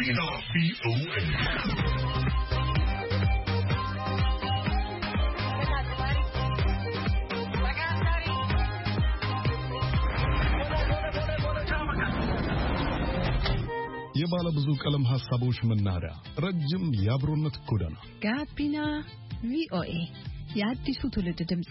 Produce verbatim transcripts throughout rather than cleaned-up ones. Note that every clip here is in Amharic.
Gabina V O A. የባለ ብዙ ቀለም ሐሳቦች መናኸሪያ ረጅም የአብሮነት ጎዳና ጋቢና V O A የአዲሱ ትውልድ ድምጽ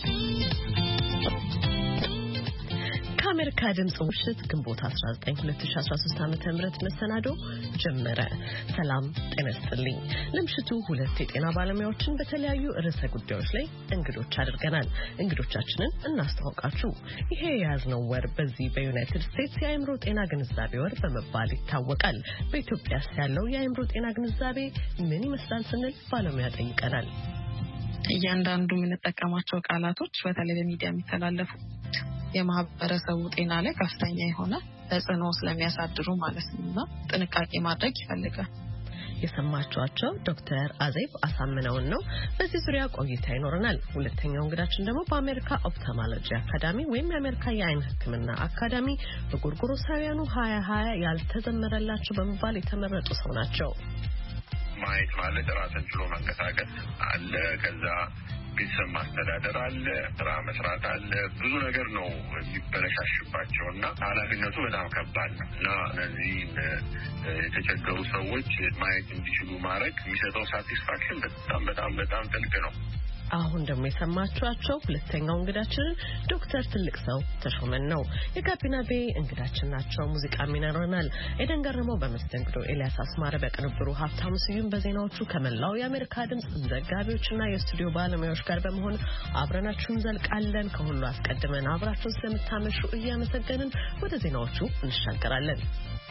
ከአሜሪካ ድምጽ ምሽት ግንቦት አስራ ዘጠኝ ሁለት ሺህ አስራ ሶስት ዓመተ ምህረት መሰናዶ ጀመረ። ሰላም ጤና ይስጥልኝ። ለምሽቱ ሁለት የጤና ባለሙያዎችን በተለያዩ ርዕሰ ጉዳዮች ላይ እንግዶች አድርገናል። እንግዶቻችንን እናስተዋውቃችሁ። ይሄ የያዝነው ወር በዚህ በዩናይትድ ስቴትስ የአእምሮ ጤና ግንዛቤ ወር በመባል ይታወቃል። በኢትዮጵያ ያለው የአእምሮ ጤና ግንዛቤ ምን ይመስላል ስንል ባለሙያ ጠይቀናል። እያንዳንዱ የምንጠቀማቸው ቃላቶች በተለይ በሚዲያ የሚተላለፉ የማህበረሰቡ ጤና ላይ ከፍተኛ የሆነ ተጽዕኖ ስለሚያሳድሩ ማለት ነው ጥንቃቄ ማድረግ ይፈልጋል። የሰማችኋቸው ዶክተር አዜብ አሳምነውን ነው። በዚህ ዙሪያ ቆይታ ይኖረናል። ሁለተኛው እንግዳችን ደግሞ በአሜሪካ ኦፕታሞሎጂ አካዳሚ ወይም የአሜሪካ የአይን ሕክምና አካዳሚ በጎርጎሮሳውያኑ ሀያ ሀያ ያልተዘመረላቸው በመባል የተመረጡ ሰው ናቸው። ማየት ማለት ራስን ችሎ መንቀሳቀስ አለ፣ ከዛ ቤተሰብ ማስተዳደር አለ፣ ስራ መስራት አለ፣ ብዙ ነገር ነው የሚበለሻሽባቸው እና ኃላፊነቱ በጣም ከባድ ነው እና እነዚህን የተቸገሩ ሰዎች ማየት እንዲችሉ ማድረግ የሚሰጠው ሳቲስፋክሽን በጣም በጣም በጣም ጥልቅ ነው። አሁን ደግሞ የሰማችኋቸው ሁለተኛው እንግዳችን ዶክተር ትልቅ ሰው ተሾመን ነው። የጋቢና ቤ እንግዳችን ናቸው። ሙዚቃም ይኖረናል። ኤደን ገረመው በመስተንግዶ፣ ኤልያስ አስማረ በቅንብሩ፣ ሀብታሙ ስዩም በዜናዎቹ ከመላው የአሜሪካ ድምጽ ዘጋቢዎችና የስቱዲዮ ባለሙያዎች ጋር በመሆን አብረናችሁ እንዘልቃለን። ከሁሉ አስቀድመን አብራችሁን ስለምታመሹ እያመሰገንን ወደ ዜናዎቹ እንሻገራለን።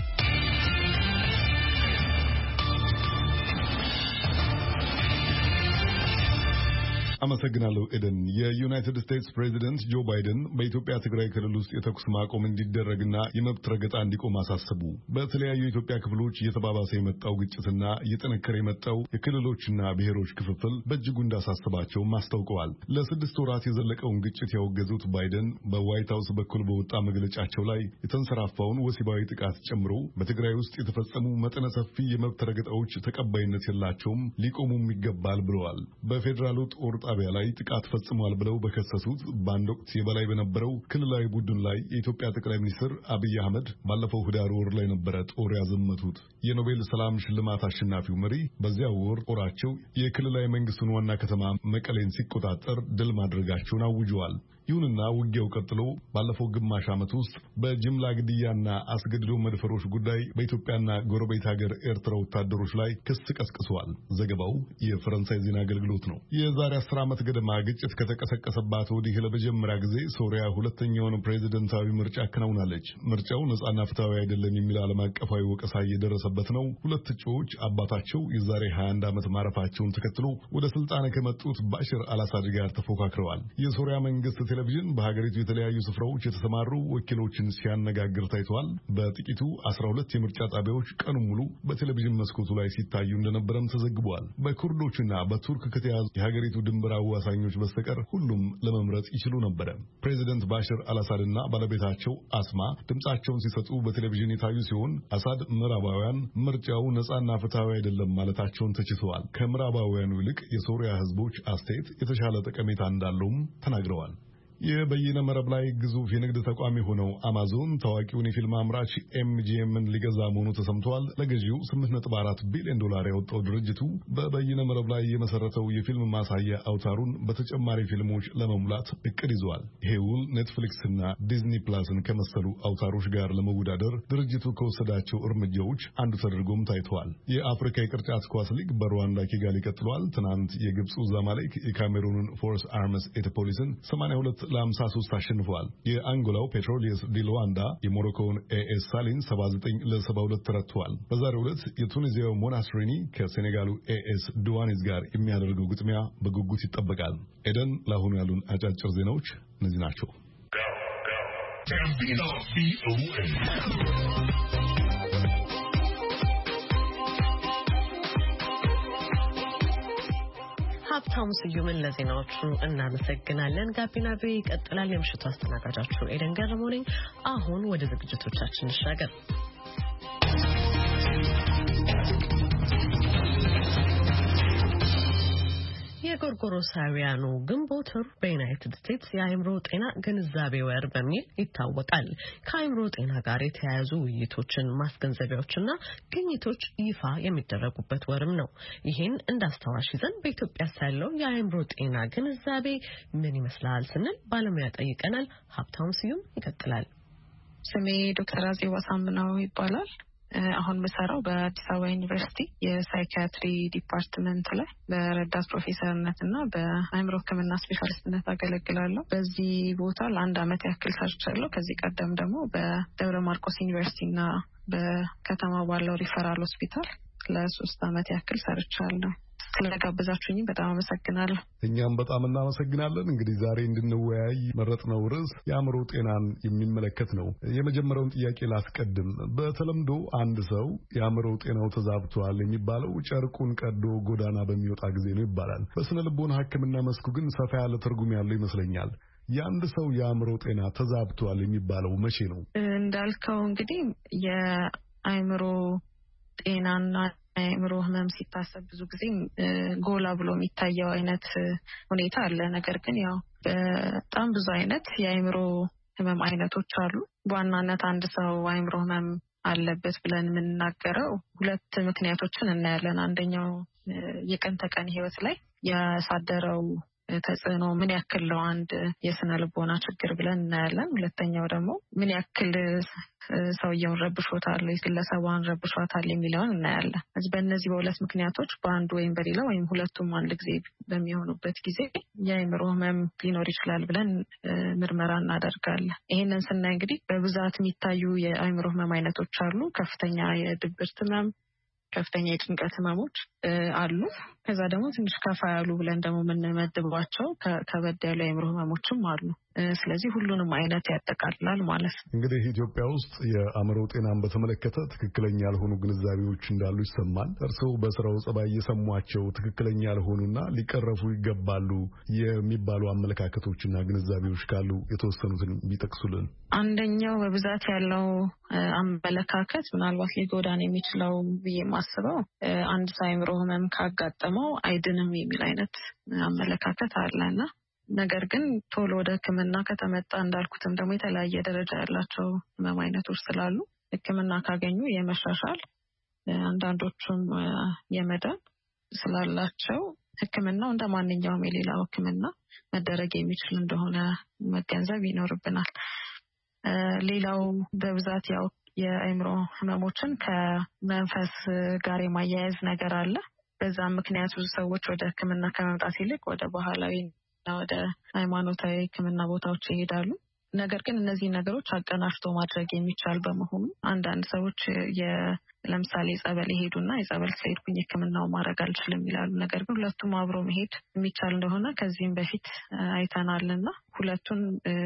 አመሰግናለሁ ኤደን። የዩናይትድ ስቴትስ ፕሬዚደንት ጆ ባይደን በኢትዮጵያ ትግራይ ክልል ውስጥ የተኩስ ማቆም እንዲደረግና የመብት ረገጣ እንዲቆም አሳሰቡ። በተለያዩ የኢትዮጵያ ክፍሎች እየተባባሰ የመጣው ግጭትና እየጠነከረ የመጣው የክልሎችና ብሔሮች ክፍፍል በእጅጉ እንዳሳሰባቸውም አስታውቀዋል። ለስድስት ወራት የዘለቀውን ግጭት ያወገዙት ባይደን በዋይት ሀውስ በኩል በወጣ መግለጫቸው ላይ የተንሰራፋውን ወሲባዊ ጥቃት ጨምሮ በትግራይ ውስጥ የተፈጸሙ መጠነ ሰፊ የመብት ረገጣዎች ተቀባይነት የላቸውም፣ ሊቆሙም ይገባል ብለዋል። በፌዴራሉ ጦር ጣቢያ ላይ ጥቃት ፈጽሟል ብለው በከሰሱት በአንድ ወቅት የበላይ በነበረው ክልላዊ ቡድን ላይ የኢትዮጵያ ጠቅላይ ሚኒስትር አብይ አህመድ ባለፈው ህዳር ወር ላይ ነበረ ጦር ያዘመቱት። የኖቤል ሰላም ሽልማት አሸናፊው መሪ በዚያ ወር ጦራቸው የክልላዊ መንግስቱን ዋና ከተማ መቀሌን ሲቆጣጠር ድል ማድረጋቸውን አውጀዋል። ይሁንና ውጊያው ቀጥሎ ባለፈው ግማሽ ዓመት ውስጥ በጅምላ ግድያና አስገድዶ መድፈሮች ጉዳይ በኢትዮጵያና ጎረቤት ሀገር ኤርትራ ወታደሮች ላይ ክስ ቀስቅሰዋል። ዘገባው የፈረንሳይ ዜና አገልግሎት ነው። የዛሬ አስር ዓመት ገደማ ግጭት ከተቀሰቀሰባት ወዲህ ለመጀመሪያ ጊዜ ሶሪያ ሁለተኛውን ፕሬዝደንታዊ ምርጫ አከናውናለች። ምርጫው ነጻና ፍትሃዊ አይደለም የሚል ዓለም አቀፋዊ ወቀሳ እየደረሰበት ነው። ሁለት እጩዎች አባታቸው የዛሬ ሀያ አንድ ዓመት ማረፋቸውን ተከትሎ ወደ ስልጣን ከመጡት ባሽር አልአሳድ ጋር ተፎካክረዋል። የሶሪያ መንግስት ቴሌቪዥን በሀገሪቱ የተለያዩ ስፍራዎች የተሰማሩ ወኪሎችን ሲያነጋግር ታይቷል። በጥቂቱ አስራ ሁለት የምርጫ ጣቢያዎች ቀኑን ሙሉ በቴሌቪዥን መስኮቱ ላይ ሲታዩ እንደነበረም ተዘግቧል። በኩርዶችና በቱርክ ከተያዙ የሀገሪቱ ድንበር አዋሳኞች በስተቀር ሁሉም ለመምረጥ ይችሉ ነበር። ፕሬዚደንት ባሽር አልአሳድና ባለቤታቸው አስማ ድምጻቸውን ሲሰጡ በቴሌቪዥን የታዩ ሲሆን አሳድ ምዕራባውያን ምርጫው ነጻና ፍትሃዊ አይደለም ማለታቸውን ተችተዋል። ከምዕራባውያኑ ይልቅ የሶሪያ ህዝቦች አስተያየት የተሻለ ጠቀሜታ እንዳለውም ተናግረዋል። የበይነ መረብ ላይ ግዙፍ የንግድ ተቋም የሆነው አማዞን ታዋቂውን የፊልም አምራች ኤምጂኤምን ሊገዛ መሆኑ ተሰምቷል። ለገዢው ስምንት ነጥብ አራት ቢሊዮን ዶላር ያወጣው ድርጅቱ በበይነ መረብ ላይ የመሰረተው የፊልም ማሳያ አውታሩን በተጨማሪ ፊልሞች ለመሙላት እቅድ ይዟል። ይሄ ውል ኔትፍሊክስና ዲዝኒ ፕላስን ከመሰሉ አውታሮች ጋር ለመወዳደር ድርጅቱ ከወሰዳቸው እርምጃዎች አንዱ ተደርጎም ታይቷል። የአፍሪካ የቅርጫት ኳስ ሊግ በሩዋንዳ ኪጋሊ ቀጥሏል። ትናንት የግብፁ ዛማሌክ የካሜሩንን ፎርስ አርምስ ኤቶፖሊስን ሰማንያ ሁለት ለሃምሳ ሶስት አሸንፈዋል። የአንጎላው ፔትሮሊየስ ዲ ሉዋንዳ የሞሮኮውን ኤኤስ ሳሊን ሰባ ዘጠኝ ለሰባ ሁለት ተረትቷል። በዛሬው ዕለት የቱኒዚያው ሞናስትሪኒ ከሴኔጋሉ ኤኤስ ዱዋኒዝ ጋር የሚያደርገው ግጥሚያ በጉጉት ይጠበቃል። ኤደን፣ ለአሁኑ ያሉን አጫጭር ዜናዎች እነዚህ ናቸው። ሀብታሙ ስዩምን ለዜናዎቹ እናመሰግናለን። ጋቢና ቤ ይቀጥላል። የምሽቱ አስተናጋጃችሁ ኤደን ገረመው ነኝ። አሁን ወደ ዝግጅቶቻችን እንሻገር። የጎርጎሮሳውያኑ ግንቦት ወር በዩናይትድ ስቴትስ የአእምሮ ጤና ግንዛቤ ወር በሚል ይታወቃል። ከአእምሮ ጤና ጋር የተያያዙ ውይይቶችን፣ ማስገንዘቢያዎችና ግኝቶች ይፋ የሚደረጉበት ወርም ነው። ይህን እንዳስታዋሽ ይዘን በኢትዮጵያ ያለው የአእምሮ ጤና ግንዛቤ ምን ይመስላል ስንል ባለሙያ ጠይቀናል። ሀብታሙ ስዩም ይቀጥላል። ስሜ ዶክተር አዜብ አሳምነው ይባላል። አሁን መሰራው በአዲስ አበባ ዩኒቨርሲቲ የሳይኪያትሪ ዲፓርትመንት ላይ በረዳት ፕሮፌሰርነትና በአእምሮ ሕክምና ስፔሻሊስትነት አገለግላለሁ። በዚህ ቦታ ለአንድ አመት ያክል ሰርቻለሁ። ከዚህ ቀደም ደግሞ በደብረ ማርቆስ ዩኒቨርሲቲና በከተማ ባለው ሪፈራል ሆስፒታል ለሶስት አመት ያክል ሰርቻለሁ። ስለጋበዛችሁኝ በጣም አመሰግናለሁ። እኛም በጣም እናመሰግናለን። እንግዲህ ዛሬ እንድንወያይ መረጥነው ርዕስ የአእምሮ ጤናን የሚመለከት ነው። የመጀመሪያውን ጥያቄ ላስቀድም። በተለምዶ አንድ ሰው የአእምሮ ጤናው ተዛብቷል የሚባለው ጨርቁን ቀዶ ጎዳና በሚወጣ ጊዜ ነው ይባላል። በስነ ልቦና ሕክምና መስኩ ግን ሰፋ ያለ ትርጉም ያለው ይመስለኛል። የአንድ ሰው የአእምሮ ጤና ተዛብቷል የሚባለው መቼ ነው? እንዳልከው እንግዲህ የአእምሮ ጤናና አእምሮ ህመም ሲታሰብ ብዙ ጊዜ ጎላ ብሎ የሚታየው አይነት ሁኔታ አለ። ነገር ግን ያው በጣም ብዙ አይነት የአእምሮ ህመም አይነቶች አሉ። በዋናነት አንድ ሰው አእምሮ ህመም አለበት ብለን የምንናገረው ሁለት ምክንያቶችን እናያለን። አንደኛው የቀን ተቀን ህይወት ላይ ያሳደረው ተጽዕኖ ምን ያክል ነው አንድ የስነ ልቦና ችግር ብለን እናያለን። ሁለተኛው ደግሞ ምን ያክል ሰውየውን ረብሾታል፣ ግለሰቧን ረብሾታል የሚለውን እናያለን። ስለዚህ በእነዚህ በሁለት ምክንያቶች በአንዱ ወይም በሌላ ወይም ሁለቱም አንድ ጊዜ በሚሆኑበት ጊዜ የአእምሮ ህመም ሊኖር ይችላል ብለን ምርመራ እናደርጋለን። ይሄንን ስናይ እንግዲህ በብዛት የሚታዩ የአእምሮ ህመም አይነቶች አሉ። ከፍተኛ የድብርት ህመም፣ ከፍተኛ የጭንቀት ህመሞች አሉ። ከዛ ደግሞ ትንሽ ከፋ ያሉ ብለን ደግሞ የምንመድባቸው ከበድ ያሉ የአእምሮ ህመሞችም አሉ። ስለዚህ ሁሉንም አይነት ያጠቃልላል ማለት ነው። እንግዲህ ኢትዮጵያ ውስጥ የአእምሮ ጤናን በተመለከተ ትክክለኛ ያልሆኑ ግንዛቤዎች እንዳሉ ይሰማል። እርስዎ በስራው ጸባይ እየሰሟቸው ትክክለኛ ያልሆኑና ሊቀረፉ ይገባሉ የሚባሉ አመለካከቶችና ግንዛቤዎች ካሉ የተወሰኑትን ቢጠቅሱልን። አንደኛው በብዛት ያለው አመለካከት ምናልባት ሊጎዳን የሚችለው ብዬ ማስበው አንድ ሰው አእምሮ ህመም ካጋጠመው አይድንም የሚል አይነት አመለካከት አለና ነገር ግን ቶሎ ወደ ሕክምና ከተመጣ እንዳልኩትም ደግሞ የተለያየ ደረጃ ያላቸው ህመም አይነቶች ስላሉ ሕክምና ካገኙ የመሻሻል አንዳንዶቹም የመዳን ስላላቸው ሕክምናው እንደ ማንኛውም የሌላው ሕክምና መደረግ የሚችል እንደሆነ መገንዘብ ይኖርብናል። ሌላው በብዛት ያው የአእምሮ ህመሞችን ከመንፈስ ጋር የማያያዝ ነገር አለ። በዛም ምክንያት ብዙ ሰዎች ወደ ሕክምና ከመምጣት ይልቅ ወደ ባህላዊ እና ወደ ሃይማኖታዊ ሕክምና ቦታዎች ይሄዳሉ። ነገር ግን እነዚህ ነገሮች አቀናጅቶ ማድረግ የሚቻል በመሆኑ አንዳንድ ሰዎች ለምሳሌ ጸበል ይሄዱና የጸበል ስለሄድኩኝ ሕክምናው ማድረግ አልችልም ይላሉ። ነገር ግን ሁለቱም አብሮ መሄድ የሚቻል እንደሆነ ከዚህም በፊት አይተናልና ሁለቱን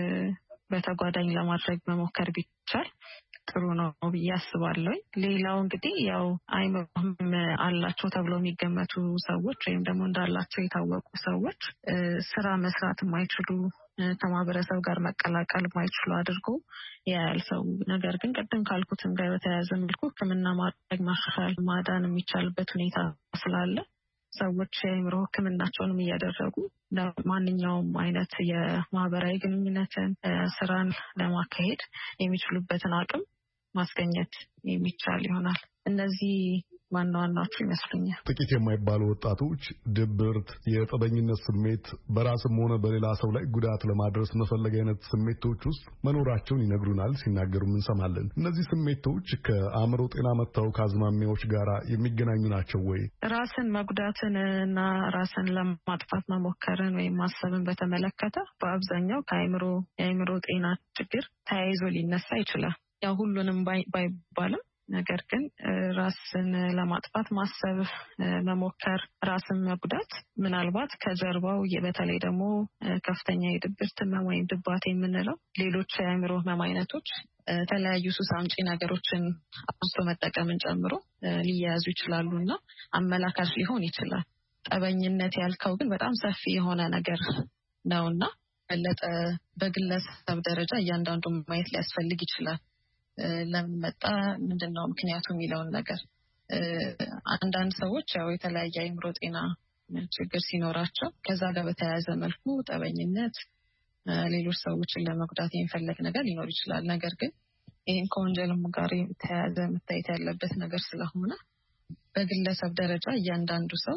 በተጓዳኝ ለማድረግ መሞከር ቢቻል ጥሩ ነው ብዬ አስባለሁ። ሌላው እንግዲህ ያው አእምሮ ህመም አላቸው ተብለው የሚገመቱ ሰዎች ወይም ደግሞ እንዳላቸው የታወቁ ሰዎች ስራ መስራት የማይችሉ ከማህበረሰብ ጋር መቀላቀል የማይችሉ አድርጎ ያያል ሰው። ነገር ግን ቅድም ካልኩትም ጋር በተያያዘ መልኩ ሕክምና ማድረግ ማሻሻል ማዳን የሚቻልበት ሁኔታ ስላለ ሰዎች የአእምሮ ሕክምናቸውንም እያደረጉ ማንኛውም አይነት የማህበራዊ ግንኙነትን ስራን ለማካሄድ የሚችሉበትን አቅም ማስገኘት የሚቻል ይሆናል። እነዚህ ዋና ዋናዎቹ ይመስሉኛል። ጥቂት የማይባሉ ወጣቶች ድብርት፣ የጠበኝነት ስሜት፣ በራስም ሆነ በሌላ ሰው ላይ ጉዳት ለማድረስ መፈለግ አይነት ስሜቶች ውስጥ መኖራቸውን ይነግሩናል፣ ሲናገሩም እንሰማለን። እነዚህ ስሜቶች ከአእምሮ ጤና መታወክ አዝማሚያዎች ጋር የሚገናኙ ናቸው ወይ? ራስን መጉዳትን እና ራስን ለማጥፋት መሞከርን ወይም ማሰብን በተመለከተ በአብዛኛው ከአእምሮ የአእምሮ ጤና ችግር ተያይዞ ሊነሳ ይችላል። ያው ሁሉንም ባይባልም ነገር ግን ራስን ለማጥፋት ማሰብ መሞከር፣ ራስን መጉዳት ምናልባት ከጀርባው በተለይ ደግሞ ከፍተኛ የድብርት ህመም ወይም ድባቴ የምንለው ሌሎች የአእምሮ ህመም አይነቶች የተለያዩ ሱስ አምጪ ነገሮችን አብዝቶ መጠቀምን ጨምሮ ሊያያዙ ይችላሉና አመላካች ሊሆን ይችላል። ጠበኝነት ያልከው ግን በጣም ሰፊ የሆነ ነገር ነውና በለጠ በግለሰብ ደረጃ እያንዳንዱ ማየት ሊያስፈልግ ይችላል። ለምን መጣ፣ ምንድነው ምክንያቱ የሚለውን ነገር አንዳንድ ሰዎች ያው የተለያየ አእምሮ ጤና ችግር ሲኖራቸው ከዛ ጋር በተያያዘ መልኩ ጠበኝነት ሌሎች ሰዎችን ለመጉዳት የሚፈልግ ነገር ሊኖር ይችላል። ነገር ግን ይሄን ከወንጀልም ጋር የተያያዘ መታየት ያለበት ነገር ስለሆነ በግለሰብ ደረጃ እያንዳንዱ ሰው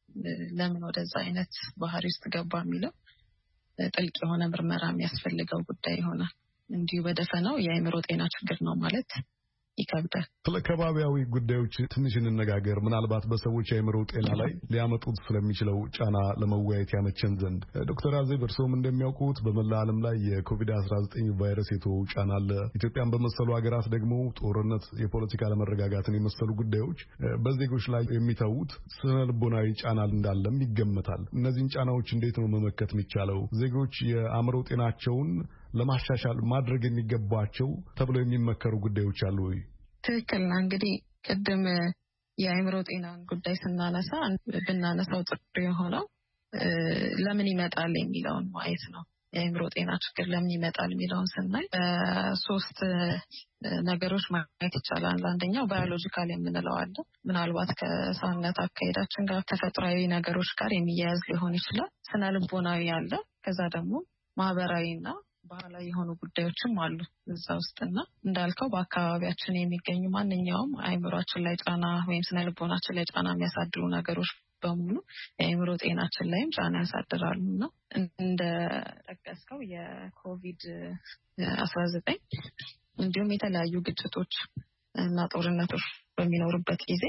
ለምን ወደዛ አይነት ባህሪ ውስጥ ገባ የሚለው ጥልቅ የሆነ ምርመራ የሚያስፈልገው ጉዳይ ይሆናል። እንዲሁ በደፈናው የአእምሮ ጤና ችግር ነው ማለት ይከብዳል። ስለ ከባቢያዊ ጉዳዮች ትንሽ እንነጋገር። ምናልባት በሰዎች የአእምሮ ጤና ላይ ሊያመጡት ስለሚችለው ጫና ለመወያየት ያመቸን ዘንድ ዶክተር አዜብ እርስዎም እንደሚያውቁት በመላ ዓለም ላይ የኮቪድ አስራ ዘጠኝ ቫይረስ የተወው ጫና አለ። ኢትዮጵያን በመሰሉ ሀገራት ደግሞ ጦርነት፣ የፖለቲካ አለመረጋጋትን የመሰሉ ጉዳዮች በዜጎች ላይ የሚተዉት ስነ ልቦናዊ ጫና እንዳለም ይገመታል። እነዚህን ጫናዎች እንዴት ነው መመከት የሚቻለው? ዜጎች የአእምሮ ጤናቸውን ለማሻሻል ማድረግ የሚገባቸው ተብለው የሚመከሩ ጉዳዮች አሉ ወይ? ትክክል ነው። እንግዲህ ቅድም የአእምሮ ጤናን ጉዳይ ስናነሳ ብናነሳው ጥሩ የሆነው ለምን ይመጣል የሚለውን ማየት ነው። የአእምሮ ጤና ችግር ለምን ይመጣል የሚለውን ስናይ ሶስት ነገሮች ማየት ይቻላል። አንደኛው ባዮሎጂካል የምንለው አለ። ምናልባት ከሰውነት አካሄዳችን ጋር ተፈጥሯዊ ነገሮች ጋር የሚያያዝ ሊሆን ይችላል። ስነ ልቦናዊ አለ። ከዛ ደግሞ ማህበራዊና ባህላዊ የሆኑ ጉዳዮችም አሉ እዛ ውስጥና እንዳልከው በአካባቢያችን የሚገኙ ማንኛውም አእምሮአችን ላይ ጫና ወይም ስነ ልቦናችን ላይ ጫና የሚያሳድሩ ነገሮች በሙሉ የአእምሮ ጤናችን ላይም ጫና ያሳድራሉ እና እንደ ጠቀስከው የኮቪድ አስራ ዘጠኝ እንዲሁም የተለያዩ ግጭቶች እና ጦርነቶች በሚኖሩበት ጊዜ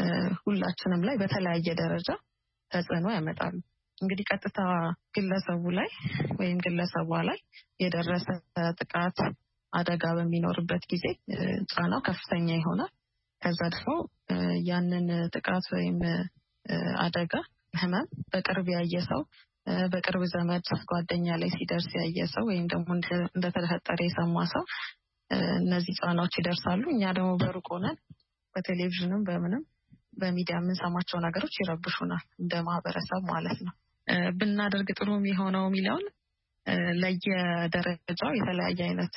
ሁላችንም ላይ በተለያየ ደረጃ ተጽዕኖ ያመጣሉ። እንግዲህ ቀጥታ ግለሰቡ ላይ ወይም ግለሰቧ ላይ የደረሰ ጥቃት አደጋ በሚኖርበት ጊዜ ጫናው ከፍተኛ ይሆናል። ከዛ ደግሞ ያንን ጥቃት ወይም አደጋ ህመም በቅርብ ያየ ሰው በቅርብ ዘመድ ጓደኛ ላይ ሲደርስ ያየ ሰው ወይም ደግሞ እንደተፈጠረ የሰማ ሰው እነዚህ ጫናዎች ይደርሳሉ። እኛ ደግሞ በሩቅ ሆነን በቴሌቪዥንም በምንም በሚዲያ የምንሰማቸው ነገሮች ይረብሹናል እንደ ማህበረሰብ ማለት ነው። ብናደርግ ጥሩ የሚሆነው የሚለውን ለየደረጃው የተለያየ አይነት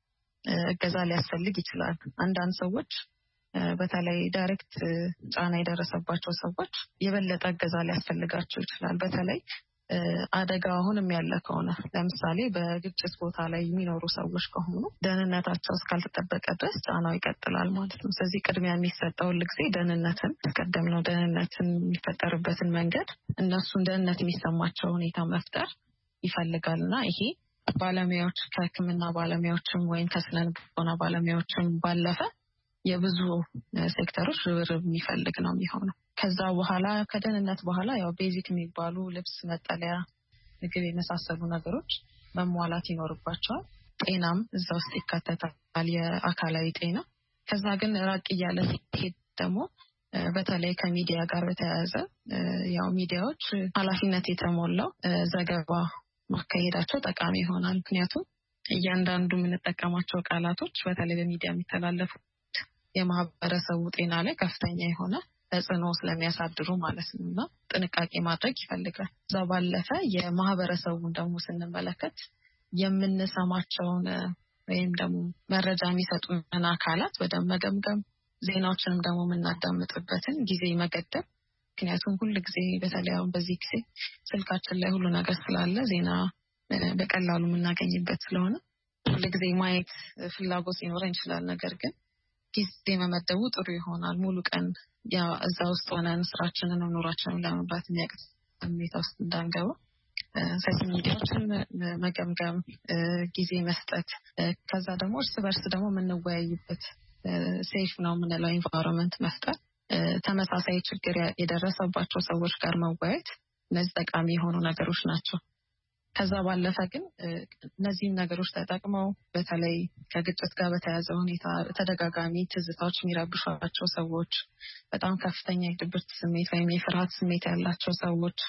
እገዛ ሊያስፈልግ ይችላል። አንዳንድ ሰዎች በተለይ ዳይሬክት ጫና የደረሰባቸው ሰዎች የበለጠ እገዛ ሊያስፈልጋቸው ይችላል። በተለይ አደጋ አሁንም ያለ ከሆነ ለምሳሌ በግጭት ቦታ ላይ የሚኖሩ ሰዎች ከሆኑ ደህንነታቸው እስካልተጠበቀ ድረስ ጫናው ይቀጥላል ማለት ነው። ስለዚህ ቅድሚያ የሚሰጠው ሁልጊዜ ደህንነትን ቀደም ነው። ደህንነትን የሚፈጠርበትን መንገድ እነሱን ደህንነት የሚሰማቸው ሁኔታ መፍጠር ይፈልጋልና ይሄ ባለሙያዎች ከሕክምና ባለሙያዎችም ወይም ከስነ ልቦና ባለሙያዎችም ባለፈ የብዙ ሴክተሮች ርብርብ የሚፈልግ ነው የሚሆነው። ከዛ በኋላ ከደህንነት በኋላ ያው ቤዚክ የሚባሉ ልብስ፣ መጠለያ፣ ምግብ የመሳሰሉ ነገሮች መሟላት ይኖርባቸዋል። ጤናም እዛ ውስጥ ይካተታል፣ የአካላዊ ጤና። ከዛ ግን ራቅ እያለ ሲሄድ ደግሞ በተለይ ከሚዲያ ጋር በተያያዘ ያው ሚዲያዎች ኃላፊነት የተሞላው ዘገባ ማካሄዳቸው ጠቃሚ ይሆናል። ምክንያቱም እያንዳንዱ የምንጠቀማቸው ቃላቶች በተለይ በሚዲያ የሚተላለፉ የማህበረሰቡ ጤና ላይ ከፍተኛ የሆነ ተጽዕኖ ስለሚያሳድሩ ማለት ነው እና ጥንቃቄ ማድረግ ይፈልጋል። እዛ ባለፈ የማህበረሰቡን ደግሞ ስንመለከት የምንሰማቸውን ወይም ደግሞ መረጃ የሚሰጡን አካላት ወደ መገምገም፣ ዜናዎችንም ደግሞ የምናዳምጥበትን ጊዜ መገደብ። ምክንያቱም ሁሉ ጊዜ በተለይ አሁን በዚህ ጊዜ ስልካችን ላይ ሁሉ ነገር ስላለ ዜና በቀላሉ የምናገኝበት ስለሆነ ሁሉ ጊዜ ማየት ፍላጎት ሊኖረን ይችላል። ነገር ግን ጊዜ መመደቡ ጥሩ ይሆናል። ሙሉ ቀን ያ እዛ ውስጥ ሆነን ስራችንን ኑሯችንን ለመምራት የሚያቅት ሁኔታ ውስጥ እንዳንገባ ሶሻል ሚዲያዎችን መገምገም፣ ጊዜ መስጠት፣ ከዛ ደግሞ እርስ በርስ ደግሞ የምንወያይበት ሴፍ ነው የምንለው ኢንቫይሮንመንት መፍጠር፣ ተመሳሳይ ችግር የደረሰባቸው ሰዎች ጋር መወያየት፣ እነዚህ ጠቃሚ የሆኑ ነገሮች ናቸው። ከዛ ባለፈ ግን እነዚህም ነገሮች ተጠቅመው በተለይ ከግጭት ጋር በተያያዘ ሁኔታ ተደጋጋሚ ትዝታዎች የሚረብሿቸው ሰዎች፣ በጣም ከፍተኛ የድብርት ስሜት ወይም የፍርሃት ስሜት ያላቸው ሰዎች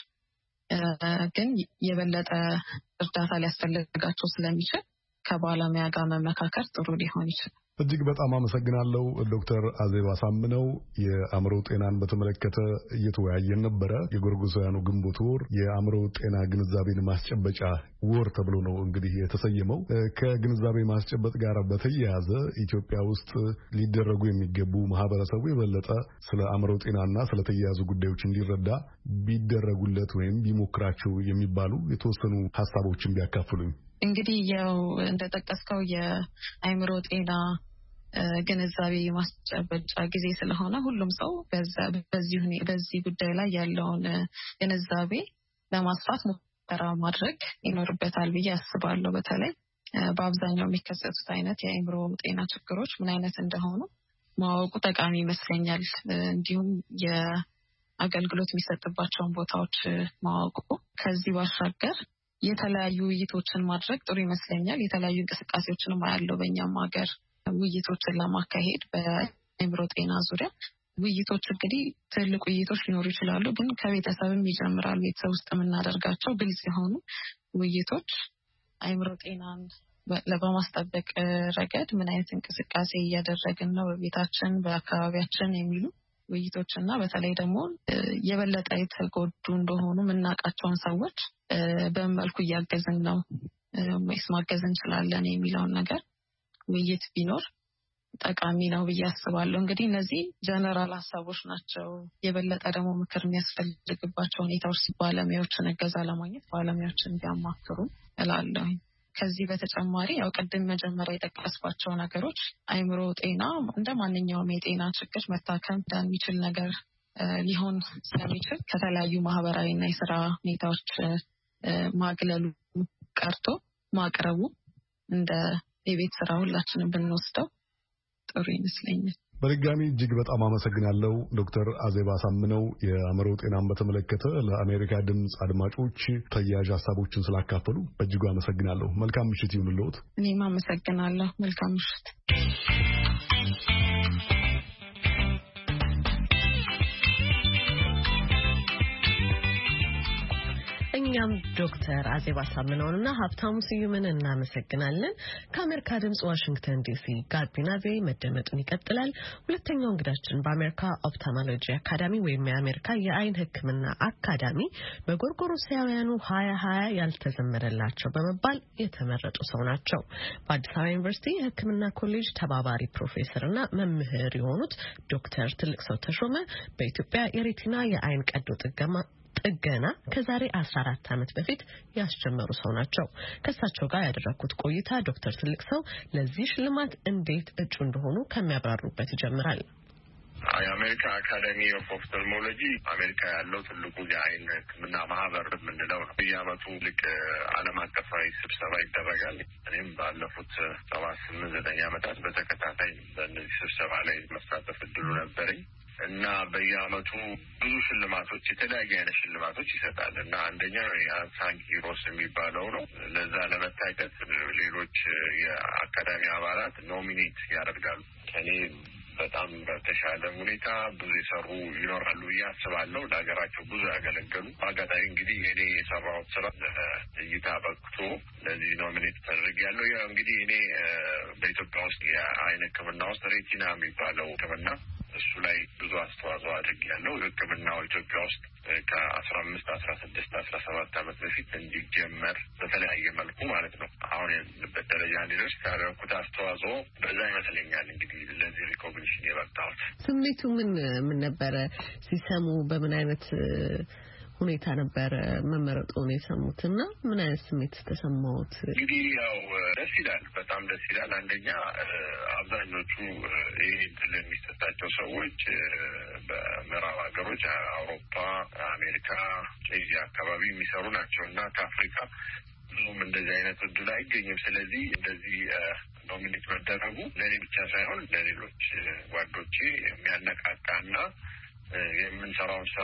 ግን የበለጠ እርዳታ ሊያስፈልጋቸው ስለሚችል ከባለሙያ ጋር መመካከር ጥሩ ሊሆን ይችላል። እጅግ በጣም አመሰግናለሁ ዶክተር አዜብ አሳምነው። የአእምሮ ጤናን በተመለከተ እየተወያየን ነበረ። የጎርጎሳውያኑ ግንቦት ወር የአእምሮ ጤና ግንዛቤን ማስጨበጫ ወር ተብሎ ነው እንግዲህ የተሰየመው። ከግንዛቤ ማስጨበጥ ጋር በተያያዘ ኢትዮጵያ ውስጥ ሊደረጉ የሚገቡ ማህበረሰቡ የበለጠ ስለ አእምሮ ጤናና ስለተያያዙ ጉዳዮች እንዲረዳ ቢደረጉለት ወይም ቢሞክራቸው የሚባሉ የተወሰኑ ሀሳቦችን ቢያካፍሉኝ። እንግዲህ ያው እንደጠቀስከው የአእምሮ ጤና ግንዛቤ ማስጨበጫ ጊዜ ስለሆነ ሁሉም ሰው በዚህ በዚህ ጉዳይ ላይ ያለውን ግንዛቤ ለማስፋት ሙከራ ማድረግ ይኖርበታል ብዬ አስባለሁ። በተለይ በአብዛኛው የሚከሰቱት አይነት የአእምሮ ጤና ችግሮች ምን አይነት እንደሆኑ ማወቁ ጠቃሚ ይመስለኛል። እንዲሁም የአገልግሎት የሚሰጥባቸውን ቦታዎች ማወቁ ከዚህ ባሻገር የተለያዩ ውይይቶችን ማድረግ ጥሩ ይመስለኛል። የተለያዩ እንቅስቃሴዎችንም አያለው በእኛም ሀገር ውይይቶችን ለማካሄድ በአእምሮ ጤና ዙሪያ ውይይቶች እንግዲህ ትልቅ ውይይቶች ሊኖሩ ይችላሉ፣ ግን ከቤተሰብም ይጀምራል። ቤተሰብ ውስጥ የምናደርጋቸው ግልጽ የሆኑ ውይይቶች አእምሮ ጤናን በማስጠበቅ ረገድ ምን አይነት እንቅስቃሴ እያደረግን ነው በቤታችን በአካባቢያችን የሚሉ ውይይቶችና በተለይ ደግሞ የበለጠ የተጎዱ እንደሆኑ የምናውቃቸውን ሰዎች በመልኩ እያገዝን ነው ወይስ ማገዝ እንችላለን የሚለውን ነገር ውይይት ቢኖር ጠቃሚ ነው ብዬ አስባለሁ። እንግዲህ እነዚህ ጀነራል ሀሳቦች ናቸው። የበለጠ ደግሞ ምክር የሚያስፈልግባቸው ሁኔታዎች ባለሙያዎችን እገዛ ለማግኘት ባለሙያዎችን ቢያማክሩ እላለሁ። ከዚህ በተጨማሪ ያው ቅድም መጀመሪያ የጠቀስኳቸው ነገሮች አእምሮ ጤና እንደ ማንኛውም የጤና ችግር መታከም እንደሚችል ነገር ሊሆን ስለሚችል ከተለያዩ ማህበራዊና የስራ ሁኔታዎች ማግለሉ ቀርቶ ማቅረቡ እንደ የቤት ስራ ሁላችንም ብንወስደው ጥሩ ይመስለኛል። በድጋሚ እጅግ በጣም አመሰግናለሁ ዶክተር አዜብ አሳምነው የአእምሮ ጤናን በተመለከተ ለአሜሪካ ድምጽ አድማጮች ተያያዥ ሀሳቦችን ስላካፈሉ በእጅጉ አመሰግናለሁ። መልካም ምሽት ይሁንልዎት። እኔም አመሰግናለሁ። መልካም ምሽት። እኛም ዶክተር አዜብ አሳምነውንና ሀብታሙ ስዩምን እናመሰግናለን። ከአሜሪካ ድምጽ ዋሽንግተን ዲሲ ጋቢና ቪ መደመጡን ይቀጥላል። ሁለተኛው እንግዳችን በአሜሪካ ኦፕታሞሎጂ አካዳሚ ወይም የአሜሪካ የአይን ሕክምና አካዳሚ በጎርጎሮሳውያኑ ሀያ ሀያ ያልተዘመረላቸው በመባል የተመረጡ ሰው ናቸው። በአዲስ አበባ ዩኒቨርሲቲ የሕክምና ኮሌጅ ተባባሪ ፕሮፌሰርና መምህር የሆኑት ዶክተር ትልቅ ሰው ተሾመ በኢትዮጵያ የሬቲና የአይን ቀዶ ጥገና ጥገና ከዛሬ አስራ አራት ዓመት በፊት ያስጀመሩ ሰው ናቸው። ከሳቸው ጋር ያደረኩት ቆይታ ዶክተር ትልቅ ሰው ለዚህ ሽልማት እንዴት እጩ እንደሆኑ ከሚያብራሩበት ይጀምራል። የአሜሪካ አካዳሚ ኦፍ ኦፍታልሞሎጂ አሜሪካ ያለው ትልቁ የአይን ሕክምና ማህበር የምንለው ነው። በየዓመቱ ልክ ዓለም አቀፋዊ ስብሰባ ይደረጋል። እኔም ባለፉት ሰባት ስምንት ዘጠኝ ዓመታት በተከታታይ በእነዚህ ስብሰባ ላይ መሳተፍ እድሉ ነበረኝ እና በየዓመቱ ብዙ ሽልማቶች የተለያየ አይነት ሽልማቶች ይሰጣል እና አንደኛው የሳንክ ሂሮስ የሚባለው ነው። ለዛ ለመታጨት ሌሎች የአካዳሚ አባላት ኖሚኔት ያደርጋሉ። እኔ በጣም በተሻለ ሁኔታ ብዙ የሰሩ ይኖራሉ ብዬ አስባለሁ። ለሀገራቸው ብዙ ያገለገሉ በአጋጣሚ እንግዲህ እኔ የሰራሁት ስራ እይታ በቅቶ ለዚህ ኖሚኔት ተደርጌያለሁ። ያው እንግዲህ እኔ በኢትዮጵያ ውስጥ የአይን ሕክምና ውስጥ ሬቲና የሚባለው ሕክምና እሱ ላይ ብዙ አስተዋጽኦ አድርጌያለሁ። ሕክምናው ኢትዮጵያ ውስጥ ከአስራ አምስት አስራ ስድስት አስራ ሰባት ዓመት በፊት እንዲጀመር በተለያየ መልኩ ማለት ነው አሁን ያለበት ደረጃ እንዲደርስ ያደረኩት አስተዋጽኦ በዛ ይመስለኛል እንግዲህ ለዚህ ሪኮግኒሽን የበቃሁት። ስሜቱ ምን ምን ነበረ ሲሰሙ? በምን አይነት ሁኔታ ነበር መመረጡን የሰሙትና ምን አይነት ስሜት ተሰማዎት? እንግዲህ ያው ደስ ይላል፣ በጣም ደስ ይላል። አንደኛ አብዛኞቹ ይሄ ድል የሚሰጣቸው ሰዎች በምዕራብ ሀገሮች አውሮፓ፣ አሜሪካ፣ ኤዥያ አካባቢ የሚሰሩ ናቸው እና ከአፍሪካ ብዙም እንደዚህ አይነት እድል አይገኝም። ስለዚህ እንደዚህ ኖሚኔት መደረጉ ለእኔ ብቻ ሳይሆን ለሌሎች ጓዶቼ የሚያነቃቃና የምንሰራውን ስራ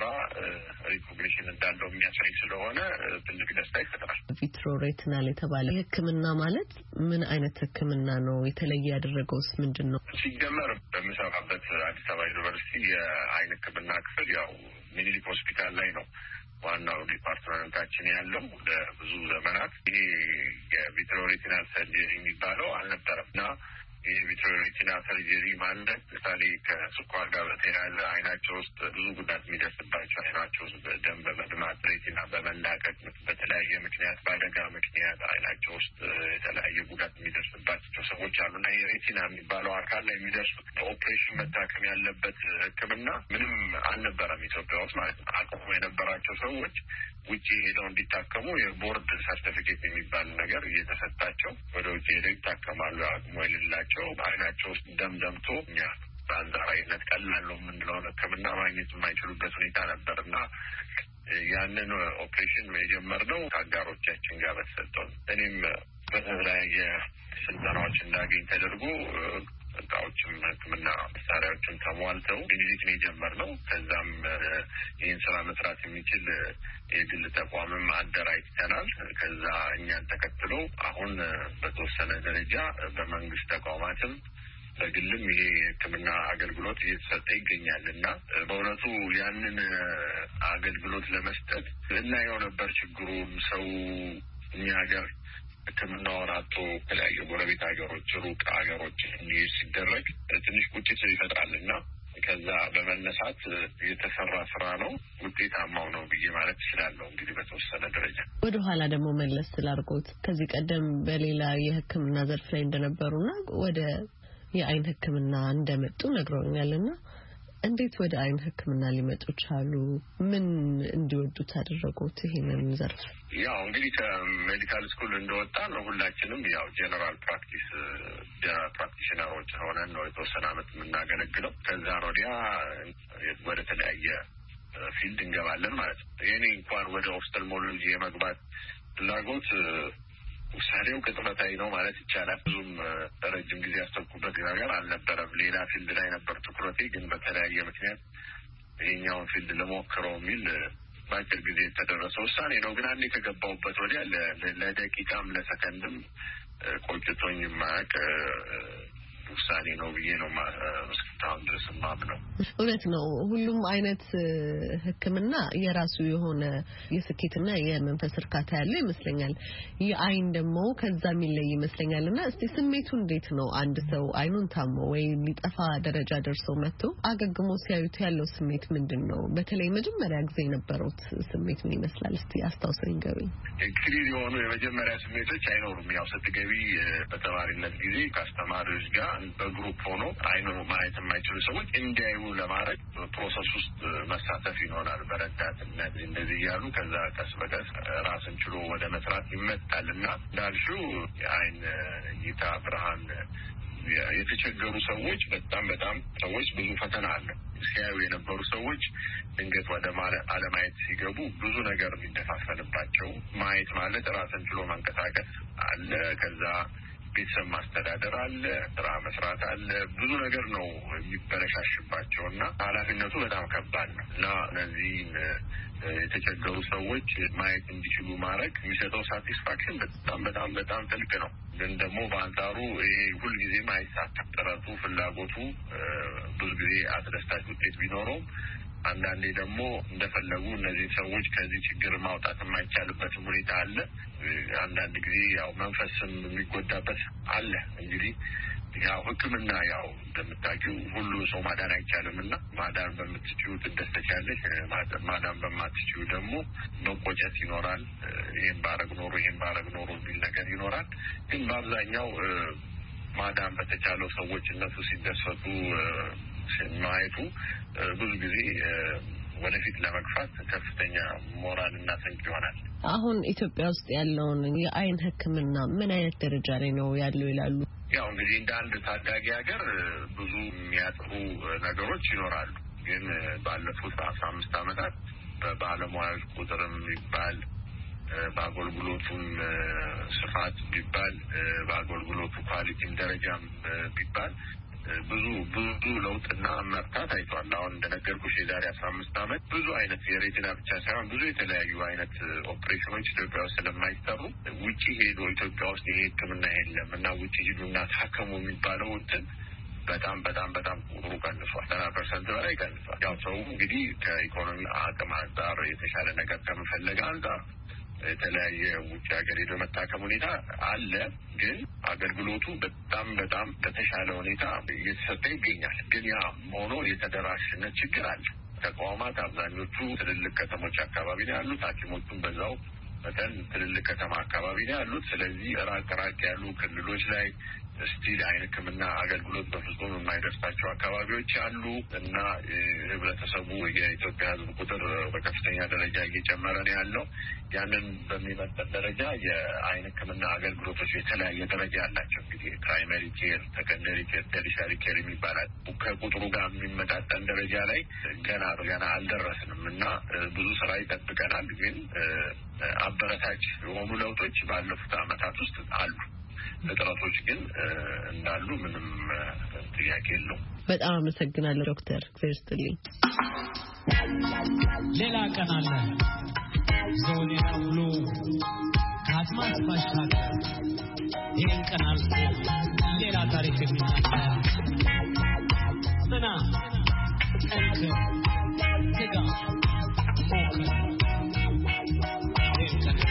ሪኮግኒሽን እንዳለው የሚያሳይ ስለሆነ ትልቅ ደስታ ይፈጥራል። ቪትሮሬቲናል የተባለ ሕክምና ማለት ምን አይነት ሕክምና ነው? የተለየ ያደረገውስ ምንድን ነው? ሲጀመር በምሰራበት አዲስ አበባ ዩኒቨርሲቲ የአይን ሕክምና ክፍል ያው ሚኒሊክ ሆስፒታል ላይ ነው ዋናው ዲፓርትመንታችን ያለው ለብዙ ዘመናት። ይሄ የቪትሮሬቲናል ሰርጀሪ የሚባለው አልነበረም እና የቪትሬቲና ሰርጀሪ ማለት ለምሳሌ ከስኳር ጋር በተያያዘ አይናቸው ውስጥ ብዙ ጉዳት የሚደርስባቸው አይናቸው ውስጥ ደም በመድማት ሬቲና በመላቀቅ በተለያየ ምክንያት በአደጋ ምክንያት አይናቸው ውስጥ የተለያየ ጉዳት የሚደርስባቸው ሰዎች አሉና የሬቲና የሚባለው አካል ላይ የሚደርሱት ኦፕሬሽን መታከም ያለበት ሕክምና ምንም አልነበረም ኢትዮጵያ ውስጥ ማለት ነው። አቅሙ የነበራቸው ሰዎች ውጪ ሄደው እንዲታከሙ የቦርድ ሰርቲፊኬት የሚባል ነገር እየተሰጣቸው ወደ ውጪ ሄደው ይታከማሉ። አቅሙ የሌላቸው አይናቸው ውስጥ ደም ደምቶ እኛ በአንጻራዊነት ቀላል ነው የምንለው ሕክምና ማግኘት የማይችሉበት ሁኔታ ነበርና ያንን ኦፕሬሽን የጀመርነው ከአጋሮቻችን ጋር በተሰጠው እኔም በተለያየ ስልጠናዎች እንዳገኝ ተደርጎ እቃዎችም ሕክምና መሳሪያዎችን ተሟልተው ቪዚት ነው የጀመርነው። ከዛም ይህን ስራ መስራት የሚችል የግል ተቋምም አደራጅተናል። ከዛ እኛን ተከትሎ አሁን በተወሰነ ደረጃ በመንግስት ተቋማትም በግልም ይሄ ሕክምና አገልግሎት እየተሰጠ ይገኛል እና በእውነቱ ያንን አገልግሎት ለመስጠት እናየው ነበር ችግሩን። ሰው እኛ ሀገር ሕክምናውን አጥቶ የተለያዩ ጎረቤት ሀገሮች ሩቅ ሀገሮች እንዲሄድ ሲደረግ ትንሽ ቁጭት ይፈጥራልና ከዛ በመነሳት የተሰራ ስራ ነው። ውጤታማው ነው ብዬ ማለት እችላለሁ። እንግዲህ በተወሰነ ደረጃ ወደ ኋላ ደግሞ መለስ ስላርጎት ከዚህ ቀደም በሌላ የሕክምና ዘርፍ ላይ እንደነበሩና ወደ የአይን ሕክምና እንደመጡ ነግረውኛልና እንዴት ወደ አይን ሕክምና ሊመጡ ቻሉ? ምን እንዲወዱት አደረጉት ይሄንን ዘርፍ? ያው እንግዲህ ከሜዲካል ስኩል እንደወጣ ነው ሁላችንም ያው ጀነራል ፕራክቲስ ጀነራል ፕራክቲሽነሮች ሆነን ነው የተወሰነ ዓመት የምናገለግለው። ከዛ ወዲያ ወደ ተለያየ ፊልድ እንገባለን ማለት ነው። የኔ እንኳን ወደ ኦፍታልሞሎጂ የመግባት ፍላጎት ውሳኔው ቅጽበታዊ ነው ማለት ይቻላል። ብዙም ረጅም ጊዜ ያስተኩበት ነገር አልነበረም። ሌላ ፊልድ ላይ ነበር ትኩረቴ። ግን በተለያየ ምክንያት ይሄኛውን ፊልድ ለሞክረው የሚል በአጭር ጊዜ የተደረሰ ውሳኔ ነው። ግን አንዴ ከገባሁበት ወዲያ ለደቂቃም ለሰከንድም ቆጭቶኝ የማያውቅ ውሳኔ ነው ብዬ ነው እስካሁን ድረስ የማምነው። እውነት ነው። ሁሉም አይነት ሕክምና የራሱ የሆነ የስኬትና የመንፈስ እርካታ ያለው ይመስለኛል። የአይን ደግሞ ከዛ የሚለይ ይመስለኛልና እስቲ ስሜቱ እንዴት ነው? አንድ ሰው አይኑን ታሞ ወይ ሊጠፋ ደረጃ ደርሶ መጥቶ አገግሞ ሲያዩት ያለው ስሜት ምንድን ነው? በተለይ መጀመሪያ ጊዜ የነበረው ስሜት ምን ይመስላል? እስቲ አስታውሰኝ ገቢ። ክሊር የሆኑ የመጀመሪያ ስሜቶች አይኖሩም። ያው ስትገቢ በተማሪነት ጊዜ ከአስተማሪዎች ጋር በግሩፕ ሆኖ አይኑ ማየት የማይችሉ ሰዎች እንዲያዩ ለማድረግ ፕሮሰስ ውስጥ መሳተፍ ይኖራል። በረዳትነት እንደዚህ እያሉ ከዛ ቀስ በቀስ ራስን ችሎ ወደ መስራት ይመጣል እና እንዳልሽው የአይን እይታ ብርሃን የተቸገሩ ሰዎች በጣም በጣም ሰዎች ብዙ ፈተና አለ። ሲያዩ የነበሩ ሰዎች ድንገት ወደ አለማየት ሲገቡ ብዙ ነገር የሚደፋፈንባቸው ማየት ማለት ራስን ችሎ መንቀሳቀስ አለ። ከዛ ቤተሰብ ማስተዳደር አለ፣ ስራ መስራት አለ። ብዙ ነገር ነው የሚበረሻሽባቸው እና ኃላፊነቱ በጣም ከባድ ነው እና እነዚህን የተቸገሩ ሰዎች ማየት እንዲችሉ ማድረግ የሚሰጠው ሳቲስፋክሽን በጣም በጣም በጣም ጥልቅ ነው። ግን ደግሞ በአንጻሩ ይሄ ሁልጊዜም አይሳካም። ጥረቱ ፍላጎቱ ብዙ ጊዜ አስደሳች ውጤት ቢኖረውም አንዳንዴ ደግሞ እንደፈለጉ እነዚህ ሰዎች ከዚህ ችግር ማውጣት የማይቻልበትም ሁኔታ አለ። አንዳንድ ጊዜ ያው መንፈስም የሚጎዳበት አለ። እንግዲህ ያው ሕክምና ያው እንደምታውቂው ሁሉ ሰው ማዳን አይቻልም እና ማዳን በምትችይው ትደሰቻለሽ፣ ማዳን በማትችይው ደግሞ መቆጨት ይኖራል። ይሄን ባረግ ኖሮ ይሄን ባረግ ኖሮ የሚል ነገር ይኖራል። ግን በአብዛኛው ማዳን በተቻለው ሰዎች እነሱ ሲደሰቱ ማየቱ ብዙ ጊዜ ወደፊት ለመግፋት ከፍተኛ ሞራል እና ስንቅ ይሆናል። አሁን ኢትዮጵያ ውስጥ ያለውን የአይን ሕክምና ምን አይነት ደረጃ ላይ ነው ያለው ይላሉ? ያው እንግዲህ እንደ አንድ ታዳጊ ሀገር ብዙ የሚያጥሩ ነገሮች ይኖራሉ። ግን ባለፉት አስራ አምስት ዓመታት በባለሙያዎች ቁጥርም ይባል በአገልግሎቱም ስፋት ቢባል በአገልግሎቱ ኳሊቲም ደረጃም ቢባል ብዙ ብዙ ለውጥና መርታት አይቷል። አሁን እንደነገርኩሽ የዛሬ አስራ አምስት ዓመት ብዙ አይነት የሬቲና ብቻ ሳይሆን ብዙ የተለያዩ አይነት ኦፕሬሽኖች ኢትዮጵያ ውስጥ ስለማይሰሩ ውጪ ሄዶ ኢትዮጵያ ውስጥ ይሄ ሕክምና የለም እና ውጪ ሂዱና ታከሙ የሚባለው እንትን በጣም በጣም በጣም ቁጥሩ ቀንሷል። ሰባ ፐርሰንት በላይ ቀንሷል። ያው ሰው እንግዲህ ከኢኮኖሚ አቅም አንጻር የተሻለ ነገር ከመፈለግ አንጻር የተለያየ ውጭ ሀገር ሄዶ መታከም ሁኔታ አለ። ግን አገልግሎቱ በጣም በጣም በተሻለ ሁኔታ እየተሰጠ ይገኛል። ግን ያ ሆኖ የተደራሽነት ችግር አለ። ተቋማት አብዛኞቹ ትልልቅ ከተሞች አካባቢ ነው ያሉት። ሐኪሞቹም በዛው መጠን ትልልቅ ከተማ አካባቢ ነው ያሉት። ስለዚህ ራቅ ራቅ ያሉ ክልሎች ላይ ስቲል አይን ሕክምና አገልግሎት በፍጹም የማይደርሳቸው አካባቢዎች አሉ እና ህብረተሰቡ የኢትዮጵያ ሕዝብ ቁጥር በከፍተኛ ደረጃ እየጨመረ ነው ያለው። ያንን በሚመጠን ደረጃ የአይን ሕክምና አገልግሎቶች የተለያየ ደረጃ ያላቸው እንግዲህ ፕራይመሪ ኬር፣ ሰከንደሪ ኬር፣ ተርሻሪ ኬር የሚባላል ከቁጥሩ ጋር የሚመጣጠን ደረጃ ላይ ገና ገና አልደረስንም እና ብዙ ስራ ይጠብቀናል። ግን አበረታች የሆኑ ለውጦች ባለፉት ዓመታት ውስጥ አሉ። እጥረቶች ግን እንዳሉ ምንም ጥያቄ የለውም። በጣም አመሰግናለሁ ዶክተር ክሪስቲን። ሌላ ቀን አለ ዞኔ ሁሉ አጥማት ባሻገር ይህን ቀን አልፎ ሌላ ታሪክ የሚናገር ጽና፣ ጠንክር፣ ትጋ፣ ሞክር። ይህን ቀን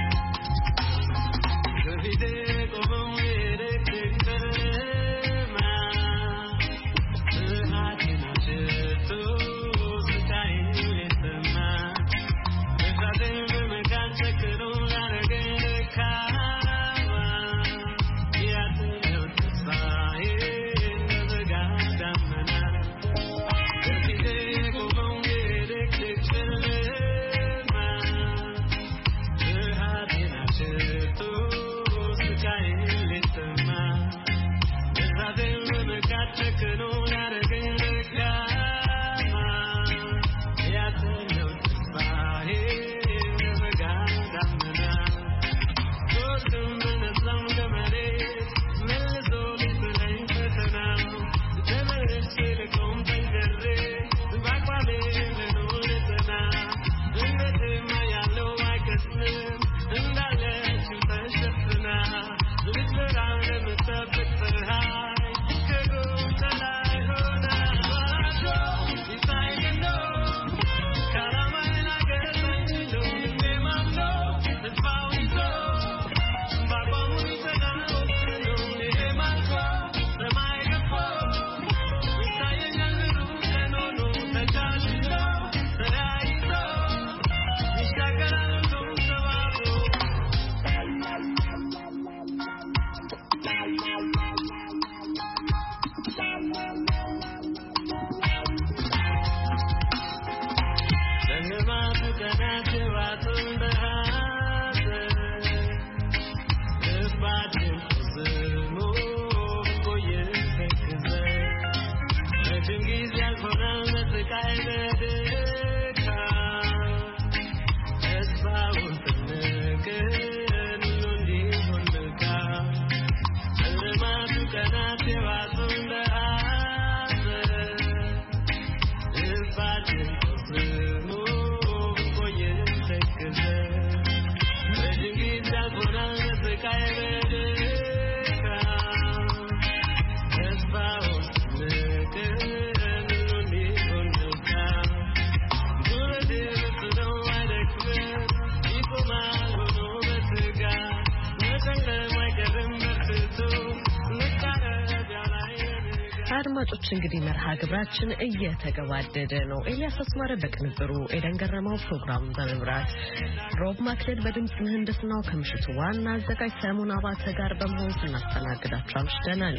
አድማጮች እንግዲህ መርሃ ግብራችን እየተገባደደ ነው። ኤልያስ አስማረ በቅንብሩ፣ ኤደን ገረመው ፕሮግራም በመምራት፣ ሮብ ማክለድ በድምጽ ምህንድስናው ከምሽቱ ዋና አዘጋጅ ሰሙን አባተ ጋር በመሆን ስናስተናግዳችሁ አምሽተናል።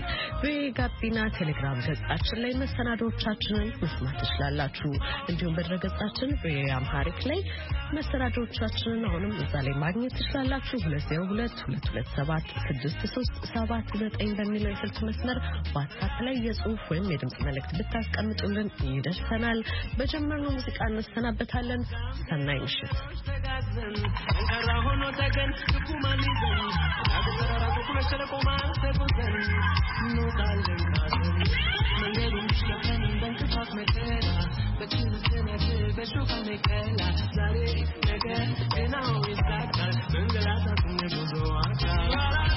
በጋቢና ቴሌግራም ገጻችን ላይ መሰናዶቻችንን መስማት ትችላላችሁ። እንዲሁም በድረገጻችን በአምሃሪክ ላይ መሰናዶቻችንን አሁንም እዛ ላይ ማግኘት ትችላላችሁ። ሁለት ዜሮ ሁለት ሁለት ሁለት ሰባት ስድስት ሶስት ሰባት ዘጠኝ በሚለው የስልክ መስመር ዋትስአፕ ላይ የጽሁፍ ወይም የድምጽ መልእክት ብታስቀምጡልን ይደርሰናል። በጀመርነው ሙዚቃ እንሰናበታለን። ሰናይ ምሽት። But you